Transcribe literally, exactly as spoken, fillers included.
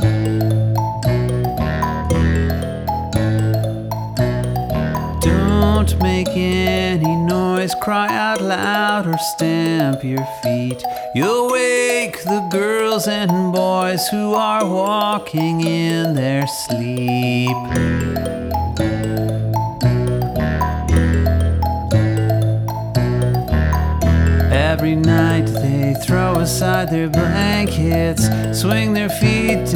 Don't make any noise, cry out loud, or stamp your feet. You'll wake the girls and boys who are walking in their sleep. Every night they throw aside their blankets, swing their feet